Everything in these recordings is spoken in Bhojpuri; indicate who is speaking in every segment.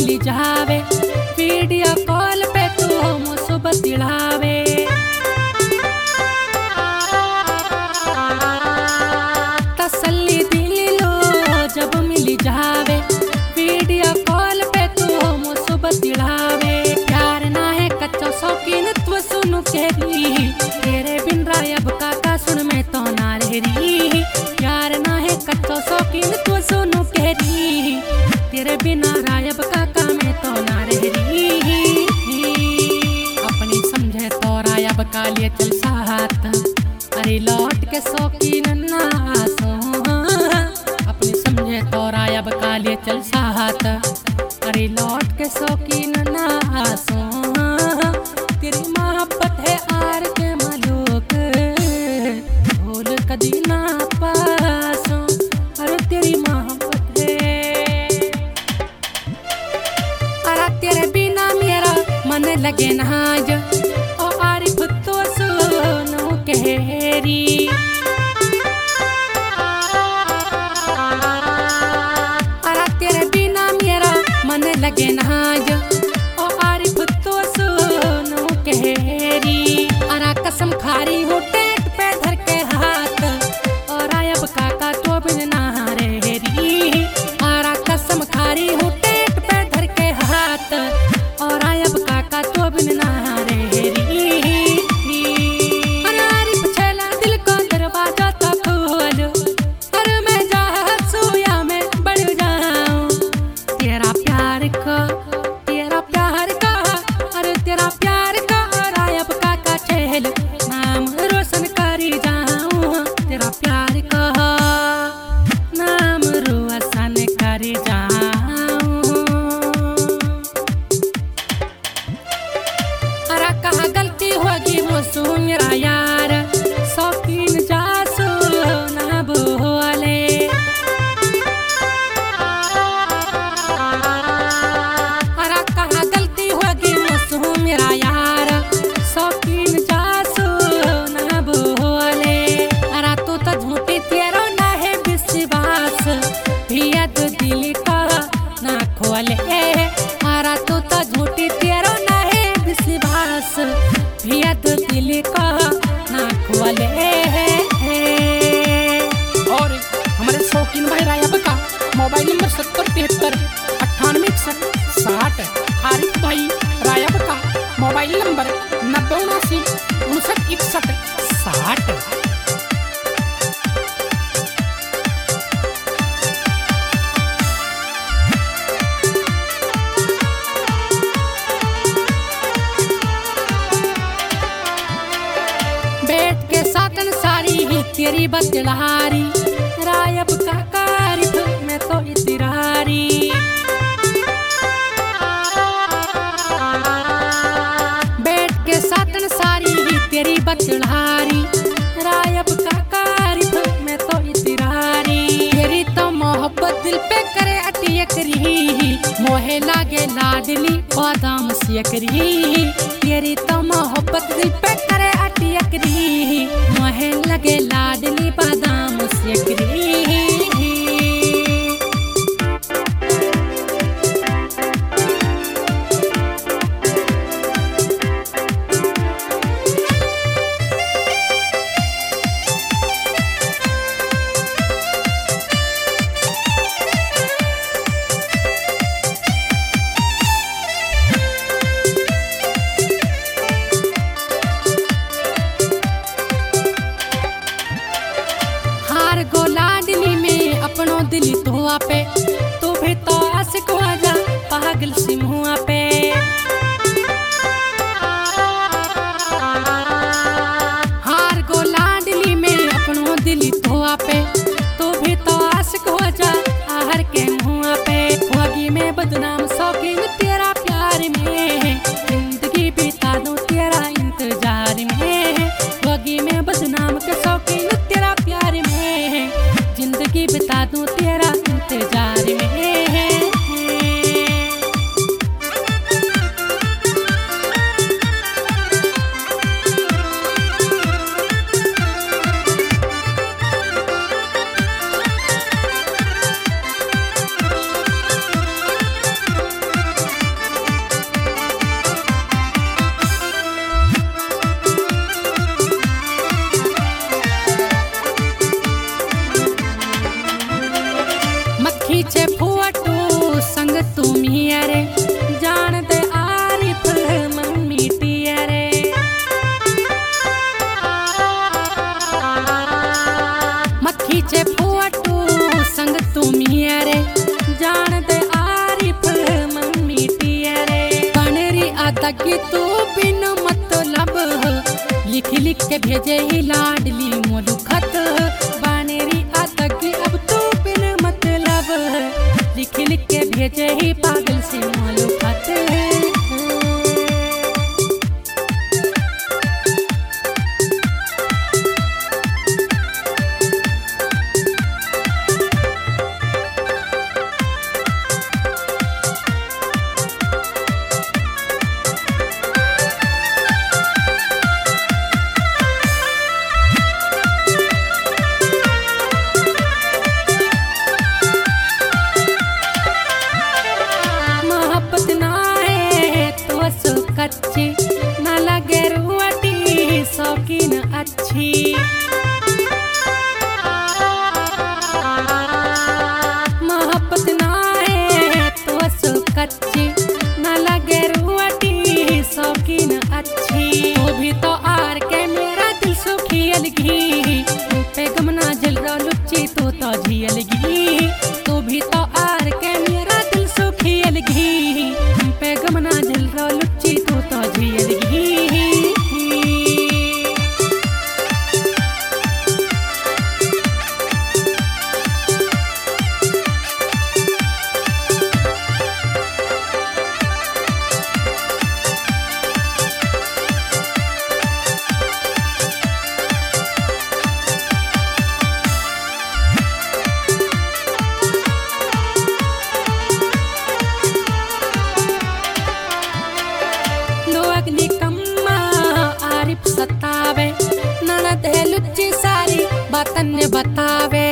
Speaker 1: मिली जावे, वीडियो कॉल पे तू मुझसे बतिलावे। तसल्ली दिल लो जब मिली जावे, वीडियो कॉल पे तू मुझसे बतिलावे। प्यार ना है कच्चा शौकीन तू सुन के री, तेरे बिन रायब काका सुन में तो ना रही। प्यार ना है कच्चा शौकीन तू सुन के री, तेरे बिना रायब काका में तो ना रही। अपनी समझे तो रायब का लिए चल साथ, अरे लौट के शौकीन ना सो। अपनी समझे तो रायब का लिए चल साथ, अरे लौट के शौकीन ना सो। तेरी मोहब्बत है आर के मलूक, भूल कदी ना पासो। अरे तेरी मोहब्बत है, अरे तेरे बिना मेरा मन लगे ना जो। ओ आरिफ तो सुनो कहरी, अरे तेरे बिना मेरा मन लगे ना जो। ओ आरिफ तो सुनो कहरी, अरे कसम खारी हो टेट पे धर के हाथ, और रायब काका तो बिन ना रही। अरे कसम खारी हो टेट पे धर के हाथ, और रायब काका तो बिन ना रही। अरे आरिफ छेला दिल को दरवाजा तो खोलो, अरे मैं जहाँ सोया मैं बढ़ जाऊं। तेरा प्यार का अरे तेरा प्यार का रायब काका छेल नाम रोशन करी जाऊं। तेरा प्यार का नाम रोशन करी जाऊं। अरे कहाँ गलती होगी वो सुन मेरा यार, शौकीन जा ना बोले। अरे कहाँ गलती होगी वो सुन मेरा यार, शौकीन जा ना बोले। अरे तू तो झूठी तेरा ना है विश्वास, भियत दिल का ना खोले। अरे तू तो झूठी तेरा ना है विश्वास, भियत दिल का ना खोले।
Speaker 2: और हमारे शौकीन भाई रायब का मोबाइल नंबर 7073986160। आरिफ भाई रायब का मोबाइल नंबर 9079596160।
Speaker 1: बैठ के सातन सारी ही तेरी बतलारी, रायब काका आरिफ में तो इतरारी। बैठ के सातन सारी ही तेरी बतलारी, रायब काका आरिफ में तो इतरारी। तेरी तो मोहब्बत दिल पे करे अटियकरी, मोहे लागे लाडली बादाम सियकरी। तेरी तो मोहब्बत दिल पे करे अटियकरी, मोहे लगे लाडली बादाम सियकरी। हार गो लाडली में अपनों दिली धुआ पे, तू भी तो आशिक हो जा पागल सी मुआ पे। हार गो लाडली में अपनों दिली धुआ पे, तू भी तो आशिक हो जा आहर के मुआ पे। होगी मैं बदनाम शौकीन तेरा प्यार में, जिंदगी बिता दूं तेरा इंतजार में। होगी मैं बदनाम के शौकीन तेरा प्यार में, जिंदगी बिता दूं तेरा इंतजार में। खींचे फोटो संग तुम ही रे जान दे आरिफ मम्मी टिया रे खींचे फोटो संग तुम ही रे जान दे आरिफ मम्मी टिया रे बनरी अदगी तू बिन मतलब लिख लिख के भेजे ही लाडली मोलू खत बानेरी अदगी अब तू बिन मतलब लिख लिख के भेजे ही पागल से मोलू खत कच्ची न लगे रुआटी शौकीन अच्छी मोहब्बत ना है तो सो कच्ची न लगे रुआटी शौकीन अच्छी तो भी तो आर के मेरा दिल सुखी अलगी पे गमना जल रो लुच्ची तो झियलगी तो भी तो आर के मेरा दिल सुखी अलगी पे गमना जल रो लुच्ची तो झियलगी सतावे ननद है लुच्ची सारी बातन ने बतावे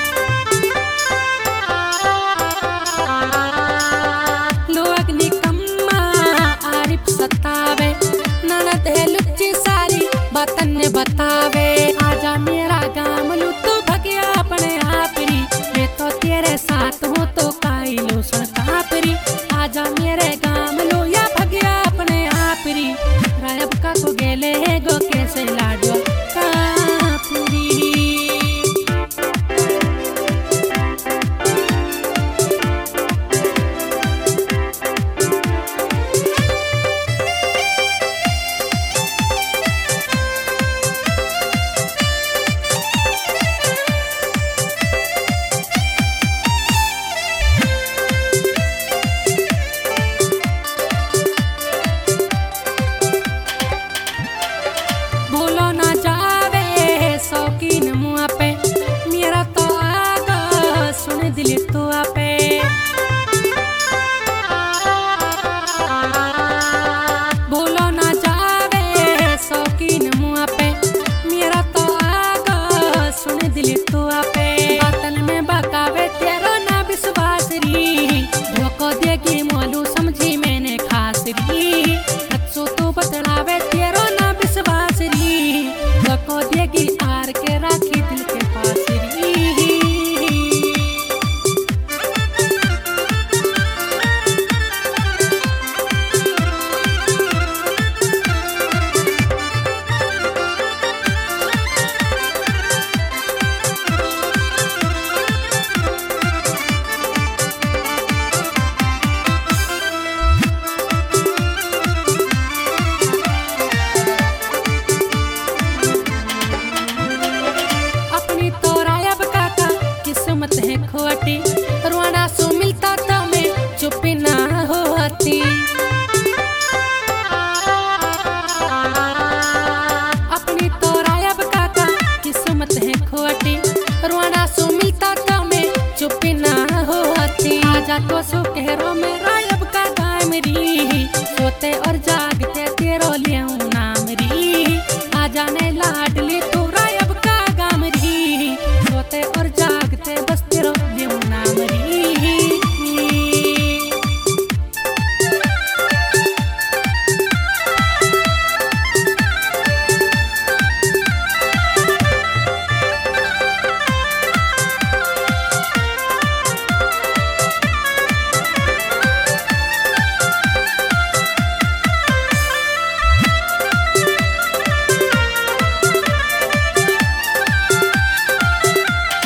Speaker 1: लोग निकम्मा आरिफ सतावे ननद है लुच्ची सारी बातन ने बतावे आजा मेरा गाम लू तो भगिया अपने आपरी मैं तो तेरे साथ हूँ तो काई लो सुन कापरी आजा मेरे गाम लो या भगिया अपने आपरी रायब का को गेले गो कैसे लाडो कापुरी दिल तो आपे बोलो ना जावे शौकीन मुँह पे मेरा तो आगा सुन दिल तो आपे बातन में बकावे तेरा ना विश्वास री धोखो देगी मोलू समझी मैंने खास री अच्छो तो बतलावे तेरा ना विश्वास री धोखो देगी आर के राखी दिल के पास री खोटी रुआना सो मिलता था मैं चुप ना होती अपनी तो रायब काका किस्मत है खोटी रुआना सो मिलता था मैं चुप ना होती आजा तो